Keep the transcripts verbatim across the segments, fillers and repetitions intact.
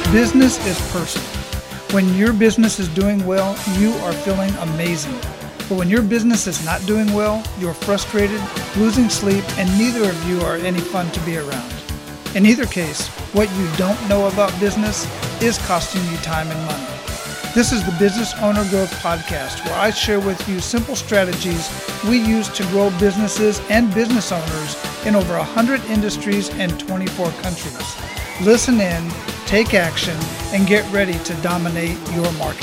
Business is personal. When your business is doing well, you are feeling amazing. But when your business is not doing well, you're frustrated, losing sleep, and neither of you are any fun to be around. In either case, what you don't know about business is costing you time and money. This is the Business Owner Growth Podcast, where I share with you simple strategies we use to grow businesses and business owners in over one hundred industries and twenty-four countries. Listen in, take action, and get ready to dominate your market.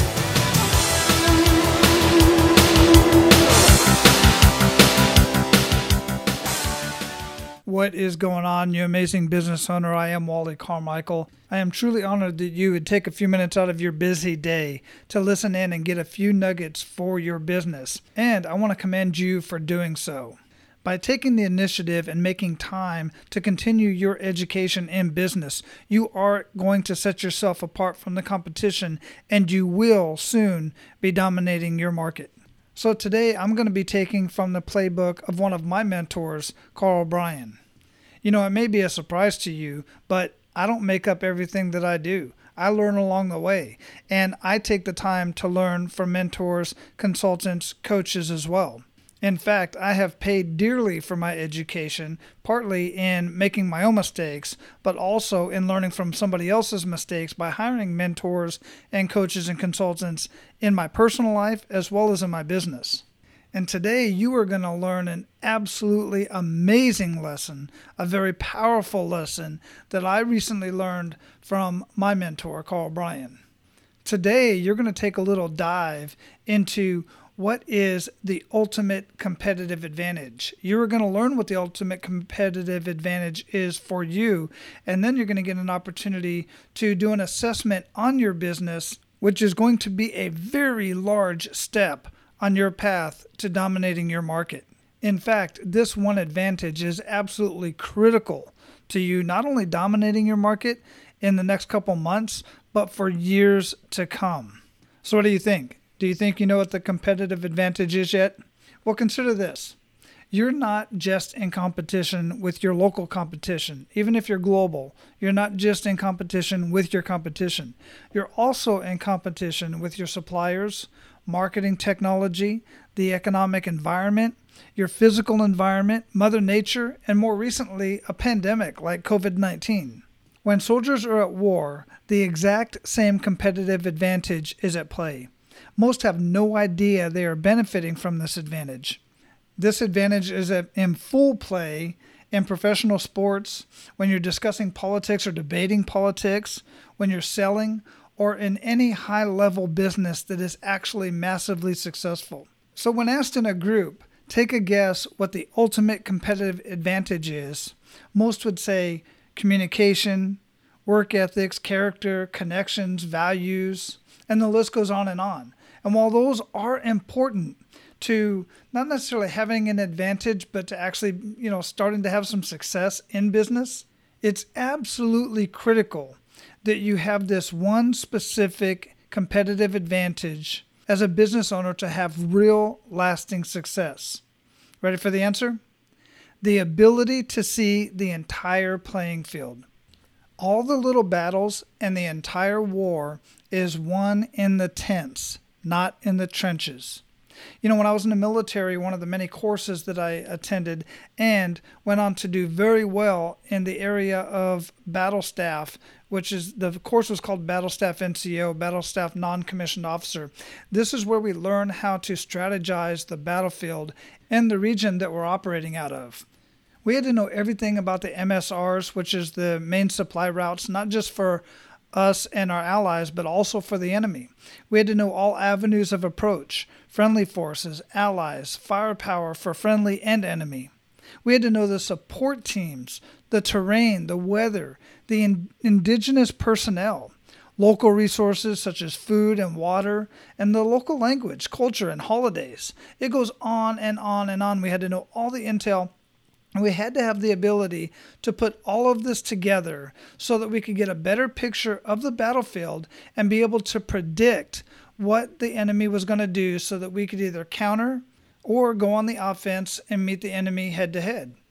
What is going on, you amazing business owner? I am Wally Carmichael. I am truly honored that you would take a few minutes out of your busy day to listen in and get a few nuggets for your business. And I want to commend you for doing so. By taking the initiative and making time to continue your education in business, you are going to set yourself apart from the competition, and you will soon be dominating your market. So today I'm going to be taking from the playbook of one of my mentors, Carl Bryan. You know, it may be a surprise to you, but I don't make up everything that I do. I learn along the way, and I take the time to learn from mentors, consultants, coaches as well. In fact, I have paid dearly for my education, partly in making my own mistakes, but also in learning from somebody else's mistakes by hiring mentors and coaches and consultants in my personal life as well as in my business. And today you are going to learn an absolutely amazing lesson, a very powerful lesson that I recently learned from my mentor, Carl Bryan. Today you're going to take a little dive into what is the ultimate competitive advantage. You're going to learn what the ultimate competitive advantage is for you, and then you're going to get an opportunity to do an assessment on your business, which is going to be a very large step on your path to dominating your market. In fact, this one advantage is absolutely critical to you not only dominating your market in the next couple months, but for years to come. So what do you think? Do you think you know what the competitive advantage is yet? Well, consider this. You're not just in competition with your local competition. Even if you're global, you're not just in competition with your competition. You're also in competition with your suppliers, marketing technology, the economic environment, your physical environment, Mother Nature, and more recently, a pandemic like covid nineteen. When soldiers are at war, the exact same competitive advantage is at play. Most have no idea they are benefiting from this advantage. This advantage is in full play in professional sports, when you're discussing politics or debating politics, when you're selling, or in any high-level business that is actually massively successful. So when asked in a group, take a guess what the ultimate competitive advantage is, most would say communication, work ethics, character, connections, values, and the list goes on and on. And while those are important to not necessarily having an advantage, but to actually, you know, starting to have some success in business, it's absolutely critical that you have this one specific competitive advantage as a business owner to have real lasting success. Ready for the answer? The ability to see the entire playing field. All the little battles and the entire war is won in the tents, not in the trenches. You know, when I was in the military, one of the many courses that I attended and went on to do very well in the area of battle staff, which is, the course was called Battle Staff N C O, Battle Staff Non-Commissioned Officer. This is where we learn how to strategize the battlefield and the region that we're operating out of. We had to know everything about the M S Rs, which is the main supply routes, not just for us and our allies, but also for the enemy. We had to know all avenues of approach, friendly forces, allies, firepower for friendly and enemy. We had to know the support teams, the terrain, the weather, the in- indigenous personnel, local resources such as food and water, and the local language, culture, and holidays. It goes on and on and on. We had to know all the intel. And we had to have the ability to put all of this together so that we could get a better picture of the battlefield and be able to predict what the enemy was going to do so that we could either counter or go on the offense and meet the enemy head to head.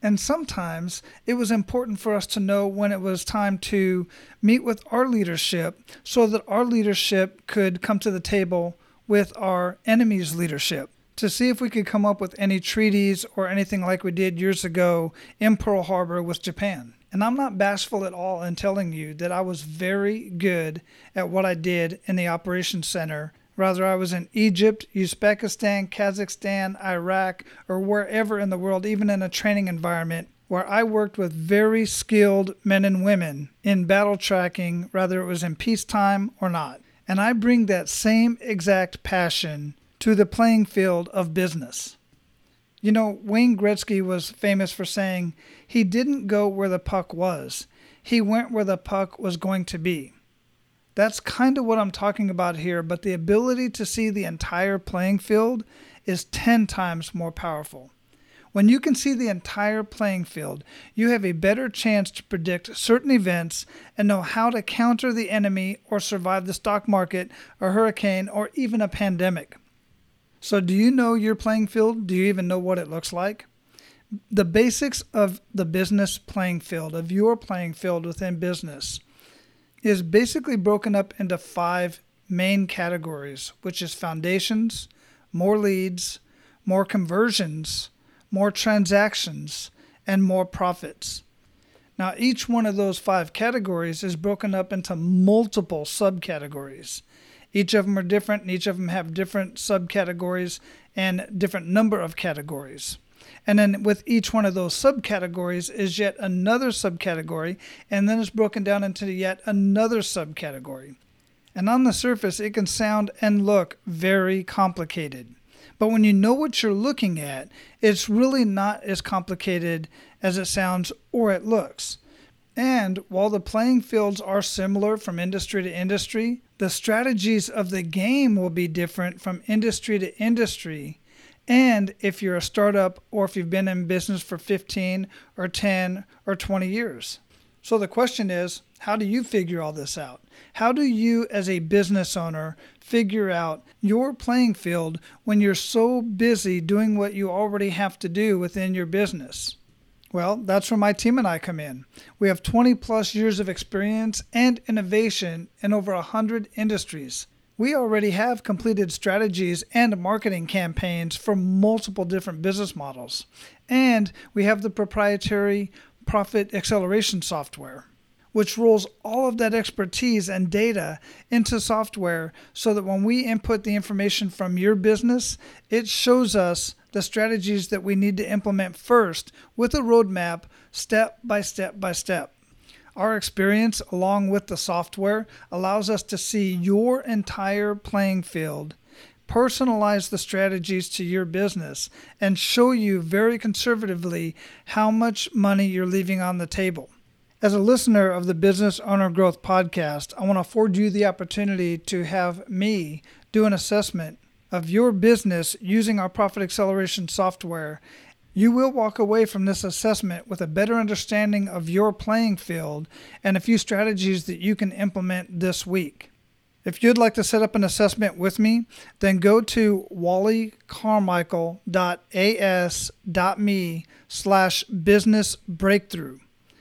And sometimes it was important for us to know when it was time to meet with our leadership so that our leadership could come to the table with our enemy's leadership to see if we could come up with any treaties or anything like we did years ago in Pearl Harbor with Japan. And I'm not bashful at all in telling you that I was very good at what I did in the operations center. Rather, I was in Egypt, Uzbekistan, Kazakhstan, Iraq, or wherever in the world, even in a training environment, where I worked with very skilled men and women in battle tracking, whether it was in peacetime or not. And I bring that same exact passion to the playing field of business. You know, Wayne Gretzky was famous for saying he didn't go where the puck was. He went where the puck was going to be. That's kind of what I'm talking about here, but the ability to see the entire playing field is ten times more powerful. When you can see the entire playing field, you have a better chance to predict certain events and know how to counter the enemy or survive the stock market, a hurricane, or even a pandemic. So do you know your playing field? Do you even know what it looks like? The basics of the business playing field, of your playing field within business, is basically broken up into five main categories, which is foundations, more leads, more conversions, more transactions, and more profits. Now, each one of those five categories is broken up into multiple subcategories. Each of them are different, and each of them have different subcategories and different number of categories. And then with each one of those subcategories is yet another subcategory, and then it's broken down into yet another subcategory. And on the surface, it can sound and look very complicated. But when you know what you're looking at, it's really not as complicated as it sounds or it looks. And while the playing fields are similar from industry to industry, the strategies of the game will be different from industry to industry. And if you're a startup or if you've been in business for fifteen or ten or twenty years. So the question is, how do you figure all this out? How do you as a business owner figure out your playing field when you're so busy doing what you already have to do within your business? Well, that's where my team and I come in. We have twenty plus years of experience and innovation in over one hundred industries. We already have completed strategies and marketing campaigns for multiple different business models. And we have the proprietary profit acceleration software, which rolls all of that expertise and data into software so that when we input the information from your business, it shows us the strategies that we need to implement first with a roadmap, step by step by step. Our experience, along with the software, allows us to see your entire playing field, personalize the strategies to your business, and show you very conservatively how much money you're leaving on the table. As a listener of the Business Owner Growth Podcast, I want to afford you the opportunity to have me do an assessment of your business using our profit acceleration software. You will walk away from this assessment with a better understanding of your playing field and a few strategies that you can implement this week. If you'd like to set up an assessment with me, then go to wallycarmichael.as.me slash business breakthrough.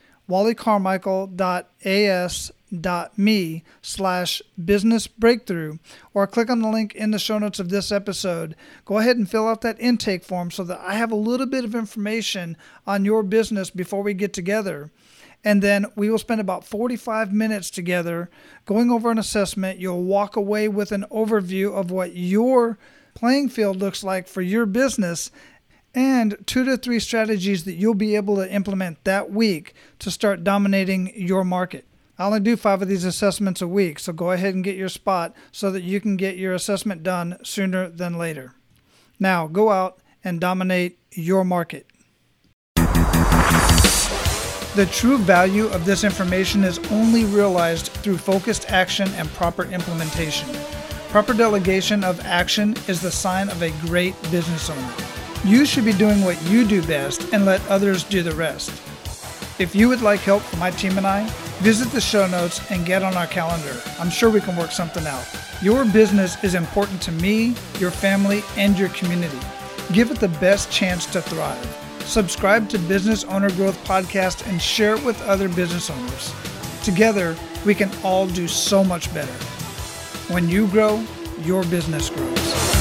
wallycarmichael.as.me slash business breakthrough, or click on the link in the show notes of this episode. Go ahead and fill out that intake form so that I have a little bit of information on your business before we get together. And then we will spend about forty-five minutes together going over an assessment. You'll walk away with an overview of what your playing field looks like for your business and two to three strategies that you'll be able to implement that week to start dominating your market. I only do five of these assessments a week, so go ahead and get your spot so that you can get your assessment done sooner than later. Now, go out and dominate your market. The true value of this information is only realized through focused action and proper implementation. Proper delegation of action is the sign of a great business owner. You should be doing what you do best and let others do the rest. If you would like help from my team and I, visit the show notes and get on our calendar. I'm sure we can work something out. Your business is important to me, your family, and your community. Give it the best chance to thrive. Subscribe to Business Owner Growth Podcast and share it with other business owners. Together, we can all do so much better. When you grow, your business grows.